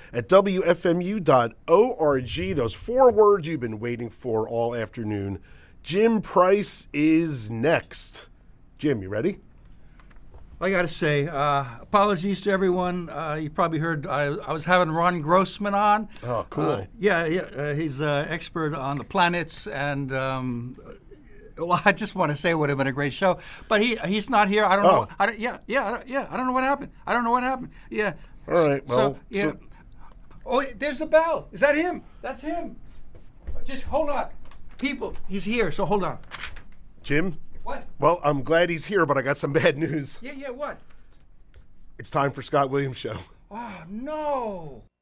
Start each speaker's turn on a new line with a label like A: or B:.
A: at WFMU.org. Those 4 words you've been waiting for all afternoon. Jim Price is next. Jim, you ready?
B: I got to say, apologies to everyone. You probably heard I was having Ron Grossman on.
A: Oh, cool.
B: He's an expert on the planets, and well, I just want to say it would have been a great show. But he's not here. I don't know. I don't know what happened. Yeah.
A: All right. Well,
B: Oh, there's the bell. Is that him? That's him. Just hold on, people. He's here. So hold on.
A: Jim?
B: What?
A: Well, I'm glad he's here, but I got some bad news.
B: Yeah, what?
A: It's time for Scott Williams' show.
B: Oh, no.